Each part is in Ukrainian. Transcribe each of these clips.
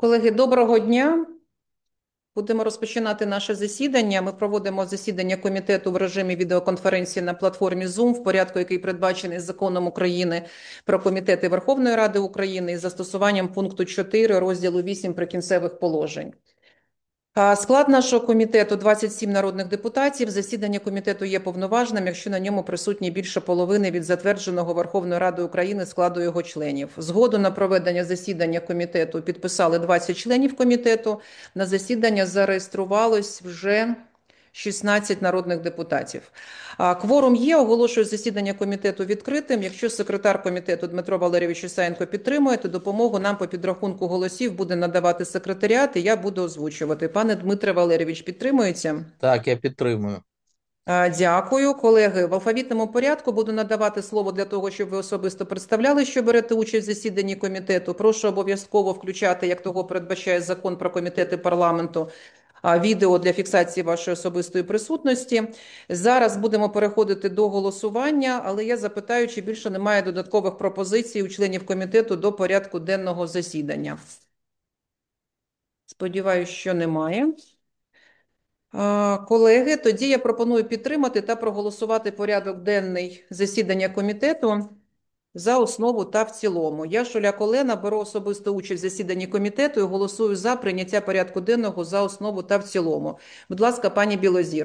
Колеги, доброго дня. Будемо розпочинати наше засідання. Ми проводимо засідання комітету в режимі відеоконференції на платформі Zoom в порядку, який передбачений Законом України про комітети Верховної Ради України із застосуванням пункту 4 розділу 8 Прикінцевих положень. Склад нашого комітету – 27 народних депутатів. Засідання комітету є повноважним, якщо на ньому присутні більше половини від затвердженого Верховною Радою України складу його членів. Згоду на проведення засідання комітету підписали 20 членів комітету. На засідання зареєструвалось вже 16 народних депутатів. Кворум є, оголошую засідання комітету відкритим. Якщо секретар комітету Дмитро Валерійович Ісаєнко підтримує, то допомогу нам по підрахунку голосів буде надавати секретаріат, і я буду озвучувати. Пане Дмитре Валерійович, підтримується? Так, я підтримую. Дякую. Колеги, в алфавітному порядку буду надавати слово для того, щоб ви особисто представляли, що берете участь в засіданні комітету. Прошу обов'язково включати, як того передбачає Закон про комітети парламенту, відео для фіксації вашої особистої присутності. Зараз будемо переходити до голосування, але я запитаю, чи більше немає додаткових пропозицій у членів комітету до порядку денного засідання. Сподіваюсь, що немає. Колеги, тоді я пропоную підтримати та проголосувати порядок денний засідання комітету за основу та в цілому. Я, Шуляк Олена, беру особисту участь в засіданні комітету і голосую за прийняття порядку денного за основу та в цілому. Будь ласка, пані Білозір.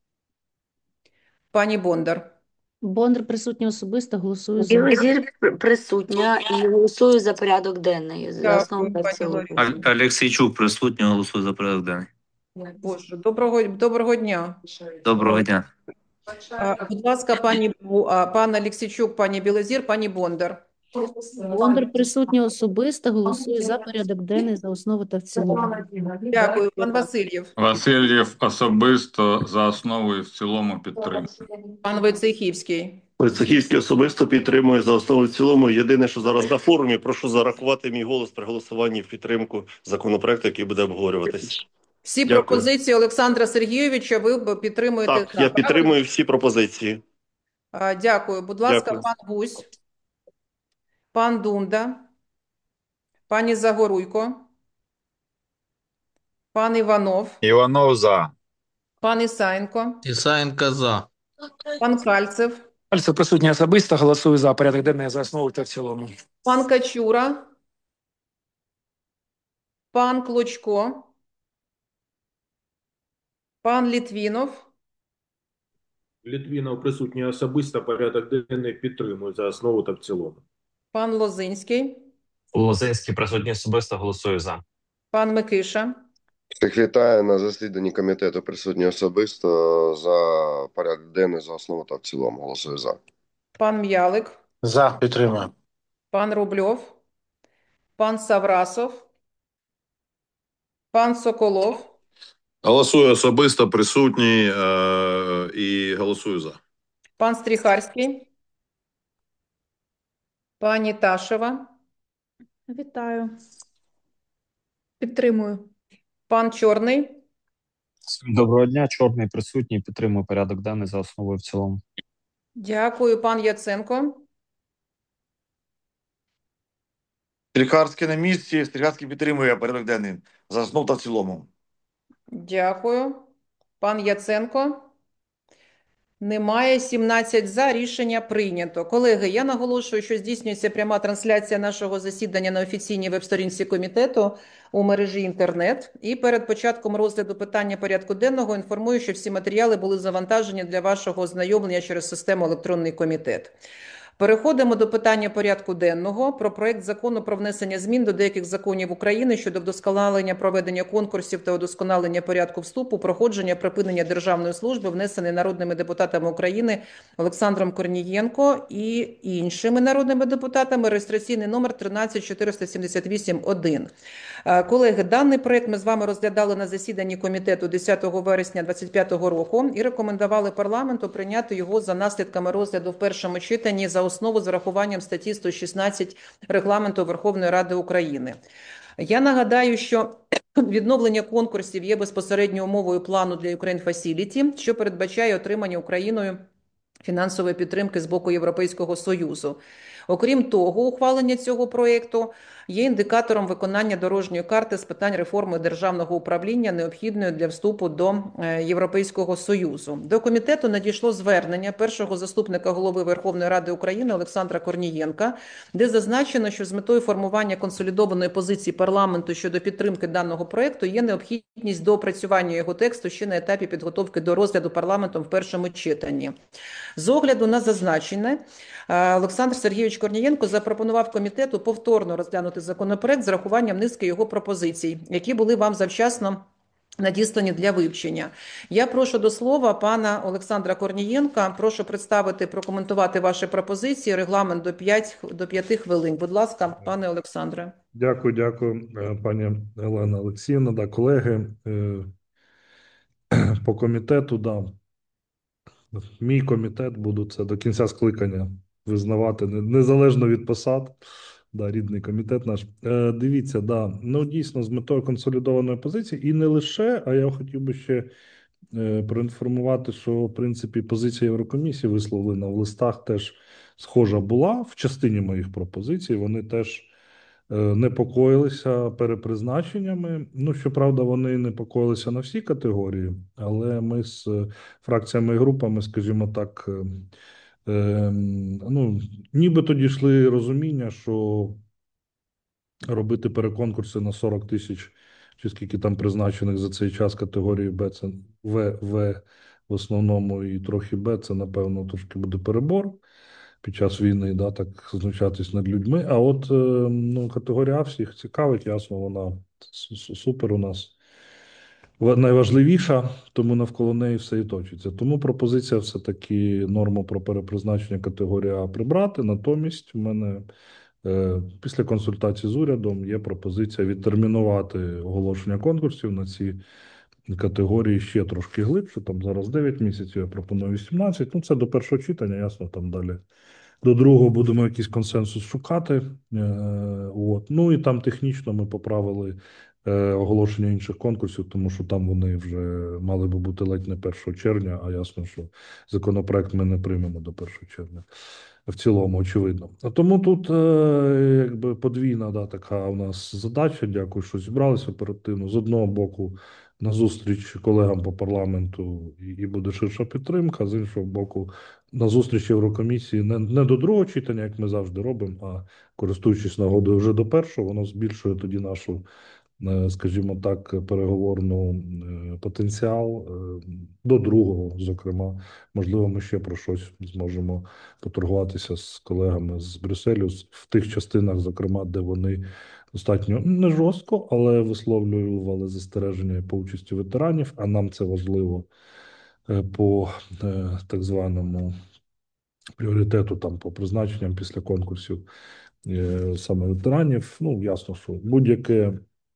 Пані Бондар. Бондар присутня особисто, голосую за. Білозір присутня і голосую за порядок денний. За основу Дякую, та в пані цілому. Ларисо. Олексійчук присутній, голосує за порядок денний. Боже, доброго дня. Доброго дня. Будь ласка, пан Алексійчук, пані Білозір, пані Бондар. Бондар присутня особисто, голосую за порядок денний за основу та в цілому. Дякую, пан Васильєв. Васильєв особисто за основу і в цілому підтримує. Пан Войцехівський. Войцехівський особисто підтримує за основу і в цілому. Єдине, що зараз на форумі, прошу зарахувати мій голос при голосуванні в підтримку законопроекту, який буде обговорюватись. Всі Дякую. пропозиції Олександра Сергійовича ви підтримуєте? Так, я підтримую всі пропозиції. Дякую. Будь ласка, Дякую. пан Гусь, пан Дунда, пані Загоруйко, пан Іванов, Іванов за. пан Ісаєнко, Ісаєнко за. пан Кальцев, Кальцев присутній особисто, голосую за порядок денний за основу та в цілому. пан Качура, пан Клочко, пан Літвінов, Літвінов присутній особисто, порядок денний підтримує за основу та в цілому. пан Лозинський, Лозинський присутній особисто, голосую за. пан Микиша, Секретар на засіданні комітету присутній особисто за порядок денний за основу та в цілому. Голосую за. пан М'ялик, За, підтримую. пан Рубльов, пан Саврасов, пан Соколов, Голосую особисто, присутній і голосую за. пан Стріхарський, пані Ташева, Вітаю. Підтримую. пан Чорний, Доброго дня, Чорний присутній, підтримую порядок денний за основу і в цілому. дякую, пан Яценко, Стріхарський на місці. Стріхарський підтримує порядок денний за основу та в цілому. дякую, пан Яценко. Немає. 17 за. Рішення прийнято. Колеги, я наголошую, що здійснюється пряма трансляція нашого засідання на офіційній веб-сторінці комітету у мережі інтернет. І перед початком розгляду питання порядку денного інформую, що всі матеріали були завантажені для вашого ознайомлення через систему «Електронний комітет». Переходимо до питання порядку денного про проект закону про внесення змін до деяких законів України щодо вдосконалення проведення конкурсів та удосконалення порядку вступу, проходження, припинення державної служби, внесений народними депутатами України Олександром Корнієнко і іншими народними депутатами, реєстраційний номер 13478-1. Колеги, даний проект ми з вами розглядали на засіданні комітету 10 вересня 2025 року і рекомендували парламенту прийняти його за наслідками розгляду в першому читанні за основу з урахуванням статті 116 Регламенту Верховної Ради України. Я нагадаю, що відновлення конкурсів є безпосередньою умовою плану для Ukraine Facility, що передбачає отримання Україною фінансової підтримки з боку Європейського Союзу. Окрім того, ухвалення цього проєкту є індикатором виконання дорожньої карти з питань реформи державного управління, необхідної для вступу до Європейського Союзу. До комітету надійшло звернення першого заступника голови Верховної Ради України Олександра Корнієнка, де зазначено, що з метою формування консолідованої позиції парламенту щодо підтримки даного проекту є необхідність доопрацювання його тексту ще на етапі підготовки до розгляду парламентом в першому читанні. З огляду на зазначене, Олександр Сергійович Корнієнко запропонував комітету повторно розглянути законопроект з урахуванням низки його пропозицій, які були вам завчасно надіслані для вивчення. Я прошу до слова пана Олександра Корнієнка. Прошу представити, прокоментувати ваші пропозиції. Регламент до 5 хвилин. Будь ласка, пане Олександре. Дякую, пані Олена Олексіївна. Да, колеги, по комітету, да, мій комітет, буду це до кінця скликання визнавати, незалежно від посад. Да, рідний комітет наш. Дивіться, да, ну дійсно з метою консолідованої позиції, і не лише, а я хотів би ще проінформувати, що в принципі позиція Єврокомісії висловлена в листах теж схожа була в частині моїх пропозицій. Вони теж непокоїлися перепризначеннями. Ну, щоправда, вони непокоїлися на всі категорії, але ми з фракціями і групами, скажімо так, ну, нібито дійшли розуміння, що робити переконкурси на 40 тисяч, чи скільки там призначених за цей час категорії Б, це В в основному і трохи Б, це, напевно, трошки буде перебор під час війни, да, так знущатись над людьми. А от ну, категорія А всіх цікавить, ясно, вона супер у нас найважливіша, тому навколо неї все і точиться. Тому пропозиція все-таки норму про перепризначення категорії А прибрати. Натомість у мене після консультації з урядом є пропозиція відтермінувати оголошення конкурсів на ці категорії ще трошки глибше. Там зараз 9 місяців, я пропоную 18. Ну, це до першого читання, ясно, там далі. До другого будемо якийсь консенсус шукати. От. Ну і там технічно ми поправили оголошення інших конкурсів, тому що там вони вже мали би бути ледь не 1 червня, а ясно, що законопроект ми не приймемо до 1 червня. В цілому, очевидно. А тому тут якби подвійна, да, така у нас задача. Дякую, що зібралися оперативно. З одного боку, на зустріч колегам по парламенту і буде ширша підтримка, з іншого боку, на зустріч Єврокомісії не до другого читання, як ми завжди робимо, а користуючись нагодою вже до першого, воно збільшує тоді нашу, скажімо так, переговорну потенціал до другого, зокрема. Можливо, ми ще про щось зможемо поторгуватися з колегами з Брюсселю в тих частинах, зокрема, де вони достатньо не жорстко, але висловлювали застереження по участі ветеранів, а нам це важливо по так званому пріоритету, там по призначенням після конкурсів саме ветеранів. Ну, ясно, що будь-яке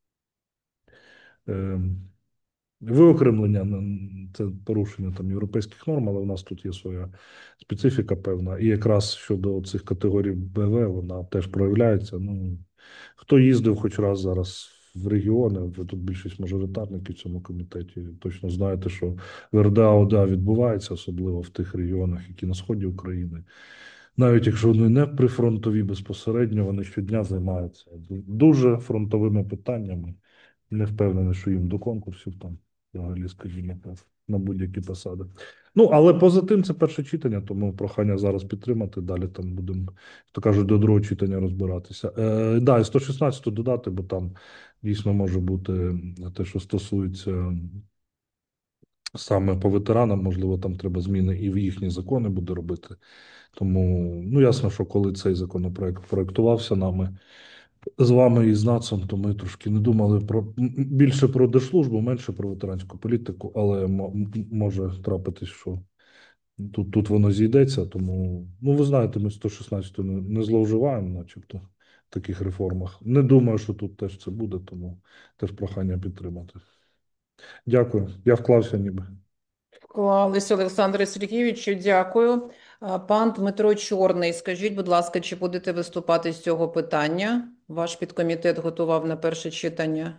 виокремлення це порушення там європейських норм, але в нас тут є своя специфіка певна. І якраз щодо цих категорій БВ вона теж проявляється. Ну, хто їздив хоч раз зараз в регіони, ви тут більшість мажоритарники в цьому комітеті, точно знаєте, що в РДА ОДА відбувається, особливо в тих регіонах, які на сході України. Навіть якщо вони не прифронтові безпосередньо, вони щодня займаються дуже фронтовими питаннями. Не впевнений, що їм до конкурсів там, взагалі, скажімо так, на будь-які посади. Ну, але поза тим, це перше читання, тому прохання зараз підтримати. Далі там будемо, то кажуть, до другого читання розбиратися. Да, і 116 додати, бо там дійсно може бути те, що стосується саме по ветеранам, можливо, там треба зміни і в їхні закони буде робити. Тому, ну, ясно, що коли цей законопроект проектувався нами, з вами і з НАЦом, то ми трошки не думали більше про держслужбу, менше про ветеранську політику, але може трапитись, що тут воно зійдеться. Тому, ну ви знаєте, ми 116 не зловживаємо, начебто, в таких реформах. Не думаю, що тут теж це буде, тому теж прохання підтримати. Дякую. Я вклався ніби. Вклалися, Олександре Сергійовичу, дякую. Пан Дмитро Чорний, скажіть, будь ласка, чи будете виступати з цього питання? Ваш підкомітет готував на перше читання.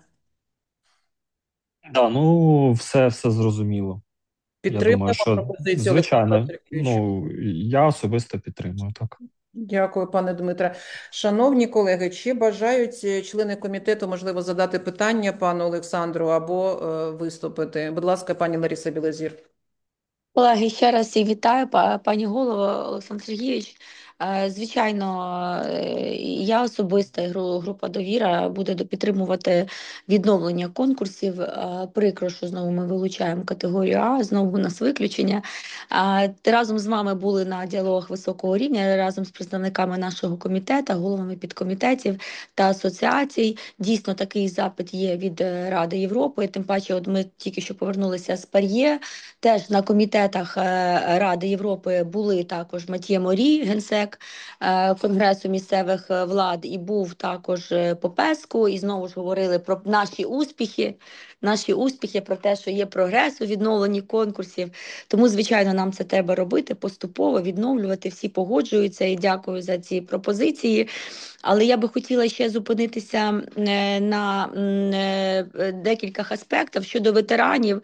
Да, ну все зрозуміло. Я Підтримуємо думаю, що пропозицію звичайно, Олександра Сергійовича? ну я особисто підтримую так. Дякую, пане Дмитре. Шановні колеги, чи бажають члени комітету, можливо, задати питання пану Олександру або виступити? Будь ласка, пані Лариса Білозір. Колеги, ще раз всіх вітаю, пані голово, Олександр Сергійович. Звичайно, я особисто і група «Довіра» буде підтримувати відновлення конкурсів. Прикро, що знову ми вилучаємо категорію А, знову у нас виключення. Разом з вами були на діалогах високого рівня, разом з представниками нашого комітету, головами підкомітетів та асоціацій. Дійсно, такий запит є від Ради Європи. Тим паче, от ми тільки що повернулися з ПАРЄ, теж на комітетах Ради Європи були також Матьє Морі, генсек Конгресу місцевих влад, і був також Попеску, і знову ж говорили про наші успіхи, про те, що є прогрес у відновленні конкурсів. Тому, звичайно, нам це треба робити поступово, відновлювати, всі погоджуються, і дякую за ці пропозиції. Але я би хотіла ще зупинитися на декількох аспектах. Щодо ветеранів,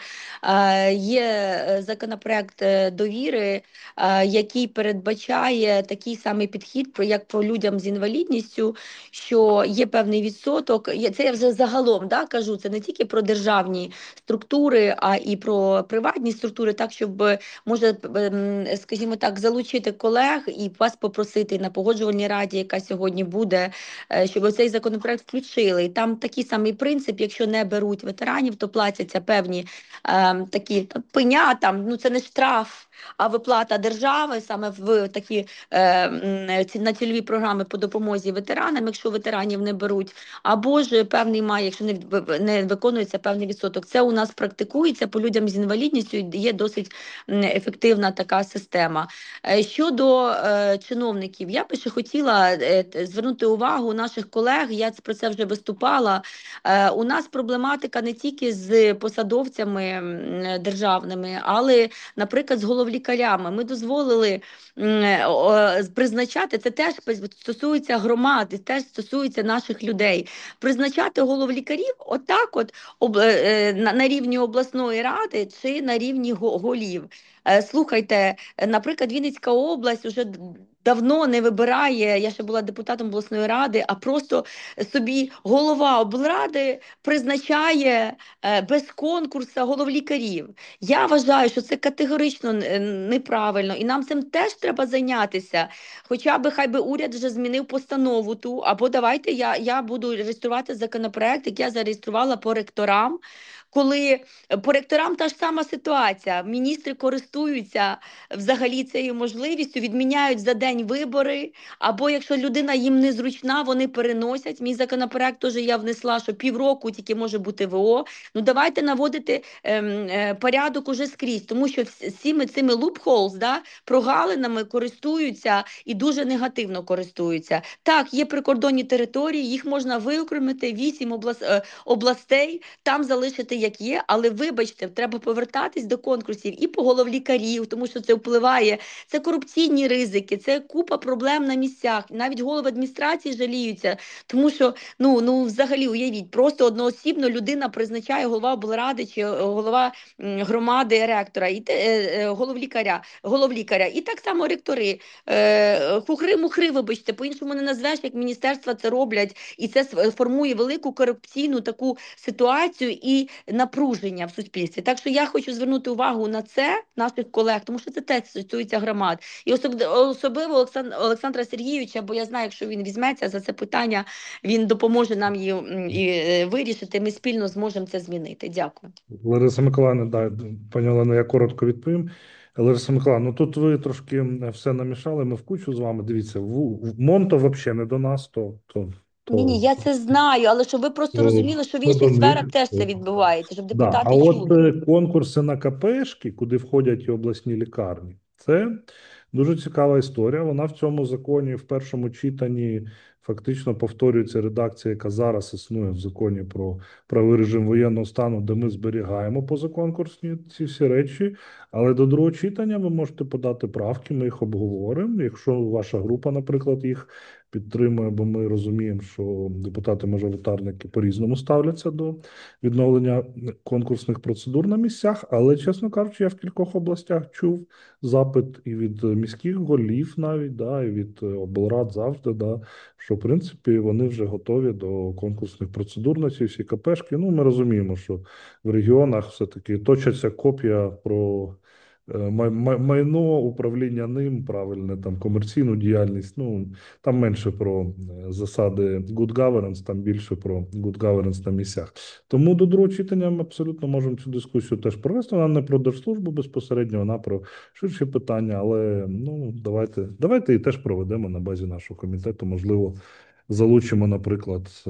є законопроект «Довіри», який передбачає такий самий підхід, як про людям з інвалідністю, що є певний відсоток. Це я вже загалом кажу, це не тільки про державні структури, а і про приватні структури, так, щоб, може, скажімо так, залучити колег і вас попросити на погоджувальній раді, яка сьогодні буде, щоб цей законопроект включили. І там такий самий принцип: якщо не беруть ветеранів, то платяться певні такі пеня, це не штраф, а виплата держави саме в такі на цільові програми по допомозі ветеранам, якщо ветеранів не беруть, або ж певний має, якщо не виконується певний відсоток. Це у нас практикується по людям з інвалідністю, є досить ефективна така система. Щодо чиновників, я би ще хотіла звернути увагу наших колег, я про це вже виступала. У нас проблематика не тільки з посадовцями державними, але, наприклад, з головлікарями. Ми дозволили призначати, це теж стосується громади, теж стосується наших людей, призначати головлікарів на рівні обласної ради чи на рівні голів. Слухайте, наприклад, Вінницька область вже давно не вибирає, я ще була депутатом обласної ради, а просто собі голова облради призначає без конкурсу головлікарів. Я вважаю, що це категорично неправильно, і нам цим теж треба зайнятися. Хоча б хай би уряд вже змінив постанову ту, або давайте я буду реєструвати законопроект, який я зареєструвала по ректорам, коли по ректорам та ж сама ситуація. Міністри користуються взагалі цією можливістю, відміняють за день вибори, або якщо людина їм незручна, вони переносять. Мій законопроект теж я внесла, що півроку тільки може бути ВО. Давайте наводити порядок уже скрізь, тому що всіми цими loopholes, прогалинами користуються і дуже негативно користуються. Так, є прикордонні території, їх можна виокремити, 8 областей, там залишити як є, але вибачте, треба повертатись до конкурсів і по головлікарів, тому що це впливає, це корупційні ризики, це купа проблем на місцях, навіть голови адміністрації жаліються, тому що, взагалі, уявіть, просто одноосібно людина призначає голова облради чи голова громади ректора, і головлікаря, і так само ректори, хухри-мухри, вибачте, по-іншому не назвеш, як міністерства це роблять, і це формує велику корупційну таку ситуацію і напруження в суспільстві. Так що я хочу звернути увагу на це наших колег, тому що це теж стосується громад. І особливо Олександра Сергійовича, бо я знаю, якщо він візьметься за це питання, він допоможе нам її вирішити, ми спільно зможемо це змінити. Дякую. Лариса Миколаївна, пані Олено, я коротко відповім. Лариса Миколаївна, тут ви трошки все намішали, ми в кучу з вами. Дивіться, Монто взагалі не до нас, Ні, я це знаю, але щоб ви просто розуміли, що в інших сферах теж це відбувається, щоб депутати чули. От конкурси на КПшки, куди входять і обласні лікарні, це дуже цікава історія. Вона в цьому законі в першому читанні фактично повторюється редакція, яка зараз існує в законі про правовий режим воєнного стану, де ми зберігаємо позаконкурсні ці всі речі. Але до другого читання ви можете подати правки, ми їх обговоримо. Якщо ваша група, наприклад, їх підтримує, бо ми розуміємо, що депутати-мажоритарники по-різному ставляться до відновлення конкурсних процедур на місцях. Але, чесно кажучи, я в кількох областях чув запит і від міських голів навіть, да, і від облрад завжди, да, що в принципі вони вже готові до конкурсних процедур на ці всі КПшки. Ну, ми розуміємо, що в регіонах все-таки точаться копія про майно, управління ним, правильне, там комерційну діяльність. Ну, там менше про засади good governance, там більше про good governance на місцях. Тому до другого читання ми абсолютно можемо цю дискусію теж провести. Вона не про держслужбу безпосередньо, вона про ширші питання, але ну, давайте і теж проведемо на базі нашого комітету. Можливо, залучимо, наприклад,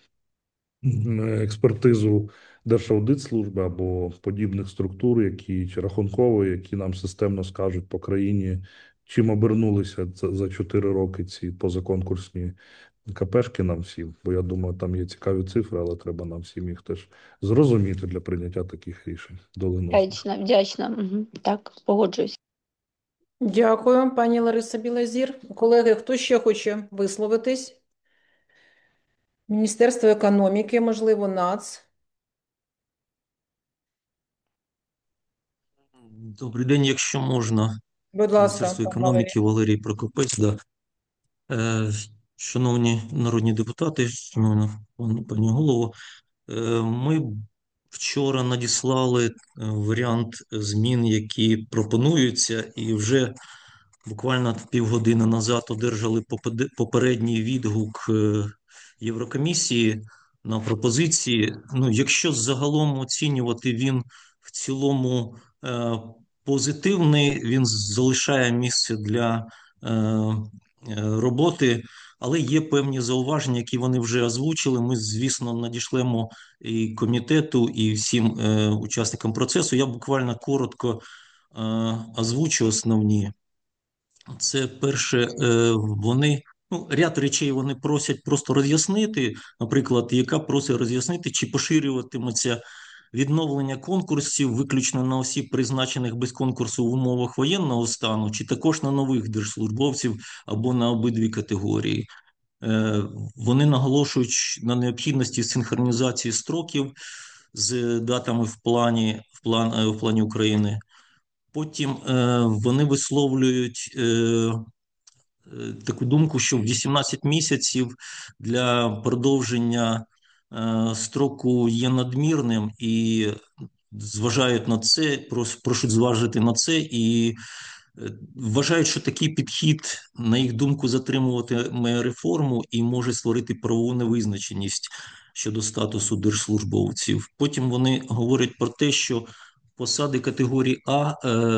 експертизу Держаудитслужби або подібних структур, які чи рахункової, які нам системно скажуть по країні, чим обернулися за 4 роки ці позаконкурсні КПшки нам всім. Бо я думаю, там є цікаві цифри, але треба нам всім їх теж зрозуміти для прийняття таких рішень. Доленосно. Вдячна. Угу. Так, погоджуюсь. Дякую, пані Лариса Білозір. Колеги, хто ще хоче висловитись? Міністерство економіки, можливо, НАЦ. Добрий день, якщо можна. Будь ласка, Міністерство пан Валерій. економіки, Валерій Прокопець. Да. Шановні народні депутати, шановна пані голово, ми вчора надіслали варіант змін, які пропонуються, і вже буквально півгодини назад одержали попередній відгук Єврокомісії на пропозиції. Ну, якщо загалом оцінювати, він в цілому позитивний, він залишає місце для роботи, але є певні зауваження, які вони вже озвучили. Ми, звісно, надішлемо і комітету, і всім учасникам процесу. Я буквально коротко озвучу основні. Це перше, вони, ну, ряд речей вони просять просто роз'яснити. Наприклад, яка просить роз'яснити, чи поширюватиметься відновлення конкурсів виключно на осіб, призначених без конкурсу в умовах воєнного стану, чи також на нових держслужбовців або на обидві категорії. Вони наголошують на необхідності синхронізації строків з датами в плані України. Потім вони висловлюють таку думку, що 18 місяців для продовження строку є надмірним, і зважають на це, просять зважити на це, і вважають, що такий підхід, на їх думку, затримуватиме реформу і може створити правову невизначеність щодо статусу держслужбовців. Потім вони говорять про те, що посади категорії А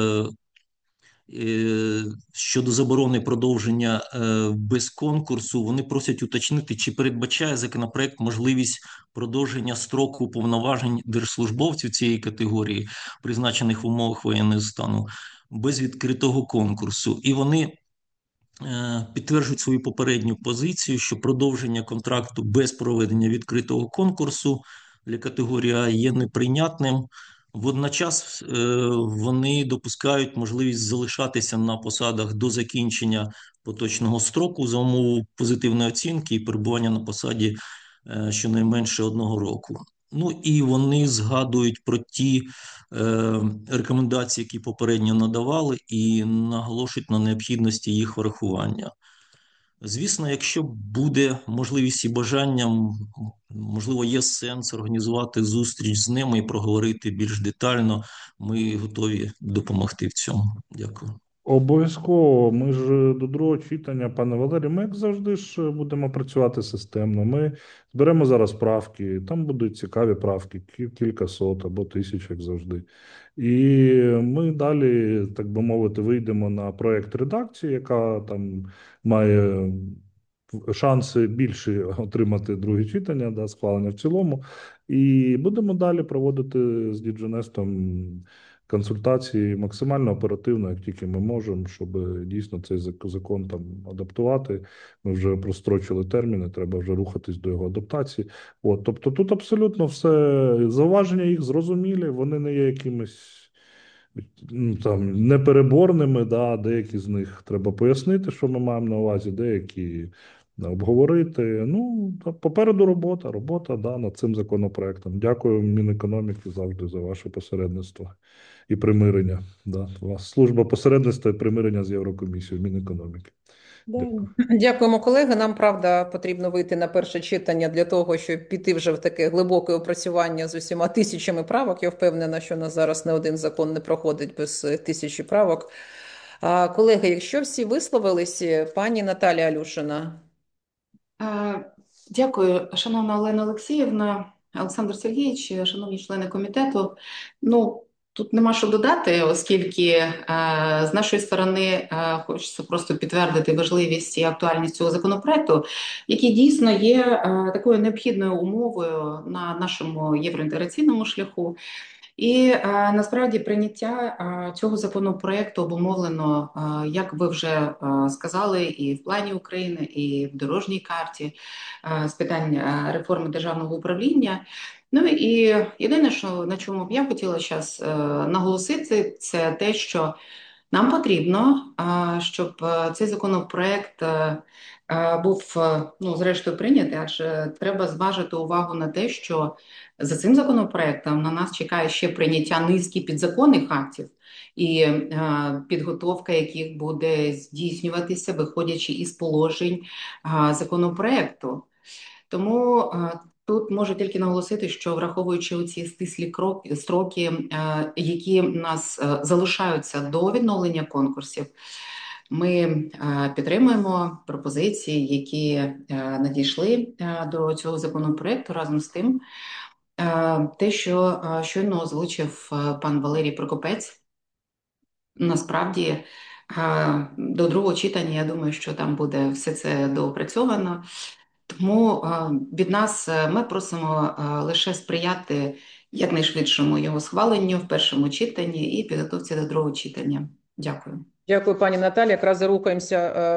щодо заборони продовження без конкурсу, вони просять уточнити, чи передбачає законопроект можливість продовження строку повноважень держслужбовців цієї категорії, призначених в умовах воєнного стану, без відкритого конкурсу. І вони підтверджують свою попередню позицію, що продовження контракту без проведення відкритого конкурсу для категорії А є неприйнятним. Водночас вони допускають можливість залишатися на посадах до закінчення поточного строку за умови позитивної оцінки і перебування на посаді щонайменше 1 року. Ну і вони згадують про ті рекомендації, які попередньо надавали, і наголошують на необхідності їх врахування. Звісно, якщо буде можливість і бажання, можливо, є сенс організувати зустріч з ними і проговорити більш детально. Ми готові допомогти в цьому. Дякую. Обов'язково. Ми ж до другого читання, пане Валерій, ми як завжди ж будемо працювати системно. Ми зберемо зараз правки, там будуть цікаві правки, кілька сот або тисяч, як завжди. І ми далі, так би мовити, вийдемо на проєкт редакції, яка там має шанси більші отримати друге читання, да, схвалення в цілому. І будемо далі проводити з Діджонестом консультації максимально оперативно, як тільки ми можемо, щоб дійсно цей закон там адаптувати. Ми вже прострочили терміни, треба вже рухатись до його адаптації. От, тобто тут абсолютно все, зауваження їх зрозумілі, вони не є якимись там непереборними, да, деякі з них треба пояснити, що ми маємо на увазі, деякі обговорити. Ну, попереду робота да, над цим законопроектом. Дякую Мінекономіки завжди за ваше посередництво і примирення. Да. У вас служба посередництва і примирення з Єврокомісією Мінекономіки. Дякую. Дякуємо, колеги. Нам, правда, потрібно вийти на перше читання для того, щоб піти вже в таке глибоке опрацювання з усіма тисячами правок. Я впевнена, що у нас зараз не один закон не проходить без тисячі правок. Колеги, якщо всі висловились, пані Наталія Алюшина. Дякую, шановна Олена Олексіївна, Олександр Сергійович, шановні члени комітету. Ну, тут нема що додати, оскільки з нашої сторони хочеться просто підтвердити важливість і актуальність цього законопроекту, який дійсно є такою необхідною умовою на нашому євроінтеграційному шляху. І насправді прийняття цього законопроекту обумовлено, як ви вже сказали, і в плані України, і в дорожній карті з питань реформи державного управління. Ну і єдине, що на чому б я хотіла зараз наголосити, це те, що нам потрібно, щоб цей законопроект був, ну, зрештою прийнятий, адже треба зважити увагу на те, що за цим законопроектом на нас чекає ще прийняття низки підзаконних актів і підготовка яких буде здійснюватися, виходячи із положень законопроекту. Тому тут можу тільки наголосити, що враховуючи оці стислі строки, які в нас залишаються до відновлення конкурсів, ми підтримуємо пропозиції, які надійшли до цього законопроекту. Разом з тим, те, що щойно озвучив пан Валерій Прокопець, насправді до другого читання, я думаю, що там буде все це доопрацьовано. Тому від нас ми просимо лише сприяти якнайшвидшому його схваленню в першому читанні і підготовці до другого читання. Дякую. Дякую, пані Наталі. Якраз рухаємося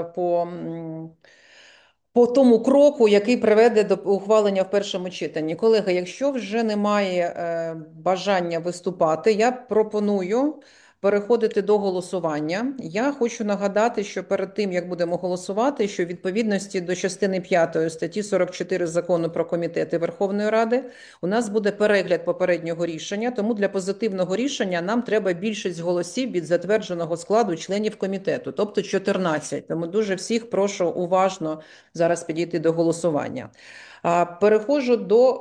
по тому кроку, який приведе до ухвалення в першому читанні. Колеги, якщо вже немає бажання виступати, я пропоную переходити до голосування. Я хочу нагадати, що перед тим, як будемо голосувати, що в відповідності до частини 5 статті 44 Закону про комітети Верховної Ради у нас буде перегляд попереднього рішення, тому для позитивного рішення нам треба більшість голосів від затвердженого складу членів комітету, тобто 14. Тому дуже всіх прошу уважно зараз підійти до голосування. Переходжу до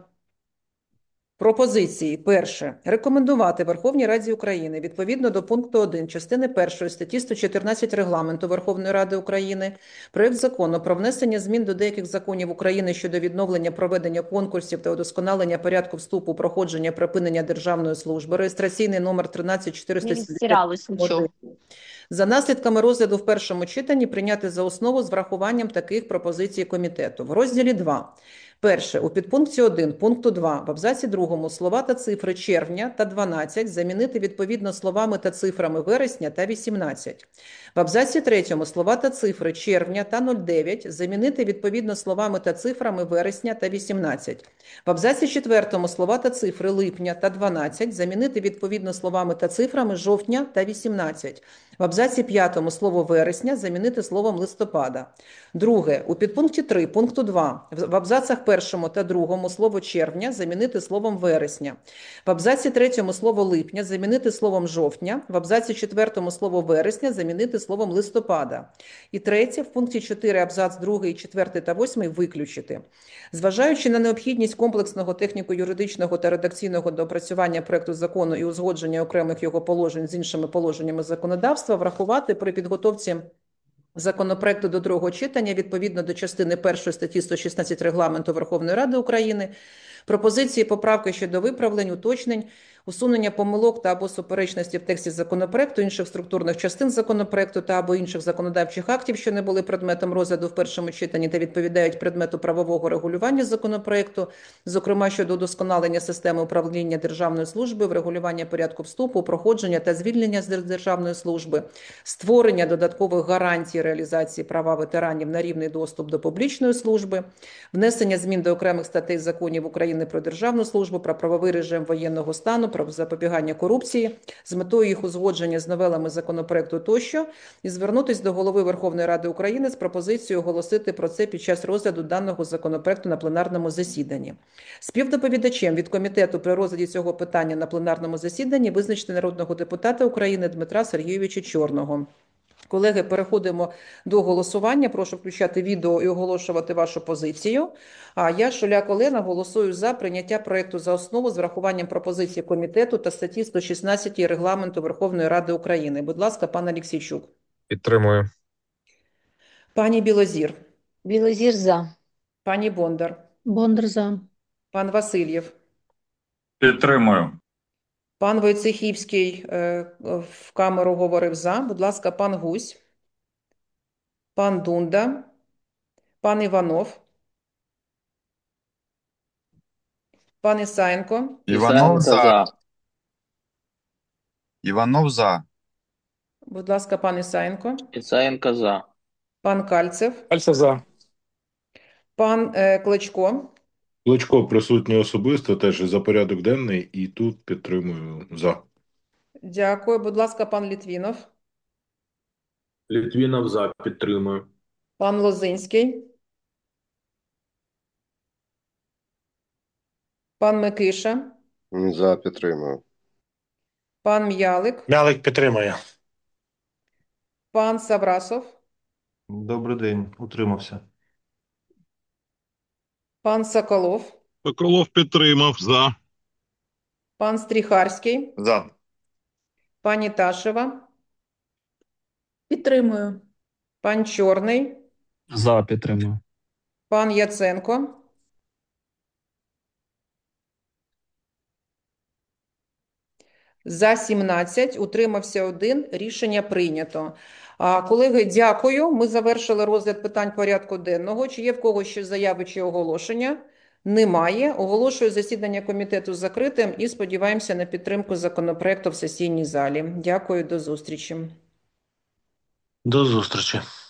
пропозиції. Перше. Рекомендувати Верховній Раді України відповідно до пункту 1 частини 1 статті 114 Регламенту Верховної Ради України проект закону про внесення змін до деяких законів України щодо відновлення проведення конкурсів та удосконалення порядку вступу, проходження, припинення державної служби, реєстраційний номер 13470. За наслідками розгляду в першому читанні прийняти за основу з врахуванням таких пропозицій комітету. В розділі 2. Перше. У підпункті 1 пункту 2 в абзаці 2 слова та цифри червня та 12 замінити відповідно словами та цифрами вересня та 18. В абзаці 3 слова та цифри червня та 09 замінити відповідно словами та цифрами вересня та 18. В абзаці 4 слова та цифри липня та 12 замінити відповідно словами та цифрами жовтня та 18. В абзаці 5 слово вересня замінити словом листопада. Друге. У підпункті 3 пункту 2 в абзацах 1 та 2 слово червня замінити словом вересня. В абзаці 3 слово липня замінити словом жовтня. В абзаці 4 слово вересня замінити словом листопада. І третє. В пункті 4 абзац 2, 4 та 8 виключити. Зважаючи на необхідність комплексного техніко-юридичного та редакційного доопрацювання проекту закону і узгодження окремих його положень з іншими положеннями законодавства, врахувати при підготовці законопроекту до другого читання відповідно до частини 1 статті 116 Регламенту Верховної Ради України пропозиції, поправки щодо виправлень, уточнень, усунення помилок та або суперечності в тексті законопроекту, інших структурних частин законопроекту та або інших законодавчих актів, що не були предметом розгляду в першому читанні та відповідають предмету правового регулювання законопроекту, зокрема щодо удосконалення системи управління державної служби, врегулювання порядку вступу, проходження та звільнення з державної служби, створення додаткових гарантій реалізації права ветеранів на рівний доступ до публічної служби, внесення змін до окремих статей законів України про державну службу, про правовий режим воєнного стану, про запобігання корупції з метою їх узгодження з новелами законопроекту тощо, і звернутись до Голови Верховної Ради України з пропозицією оголосити про це під час розгляду даного законопроекту на пленарному засіданні. Співдоповідачем від комітету при розгляді цього питання на пленарному засіданні визначити народного депутата України Дмитра Сергійовича Чорного. Колеги, переходимо до голосування. Прошу включати відео і оголошувати вашу позицію. А я, Шуляк Олена, голосую за прийняття проекту за основу з врахуванням пропозицій комітету та статті 116 Регламенту Верховної Ради України. Будь ласка, пан Алексійчук. Підтримую. Пані Білозір. Білозір за. Пані Бондар. Бондар за. Пан Васильєв. Підтримую. Пан Войцехівський в камеру говорив за. Будь ласка, пан Гусь. Пан Дунда. Пан Іванов. Пан Ісаєнко. Іванов за. Іванов за. Будь ласка, пан Ісаєнко. Ісаєнко за. Пан Кальцев. Кальцев за. Пан Кличко. Кличко присутній особисто, теж за порядок денний, і тут підтримую за. Дякую. Будь ласка, пан Літвінов. Літвінов за, підтримую. Пан Лозинський. Пан Микиша. За, підтримую. Пан М'ялик. Мялик підтримує. Пан Саврасов. Добрий день, утримався. Пан Соколов. Соколов підтримав за. Пан Стріхарський. За. Пані Ташева. Підтримую. Пан Чорний. За, підтримую. Пан Яценко. За 17, утримався 1, рішення прийнято. Колеги, дякую. Ми завершили розгляд питань порядку денного. Чи є в когось ще заяви чи оголошення? Немає. Оголошую засідання комітету закритим і сподіваємося на підтримку законопроекту в сесійній залі. Дякую, до зустрічі. До зустрічі.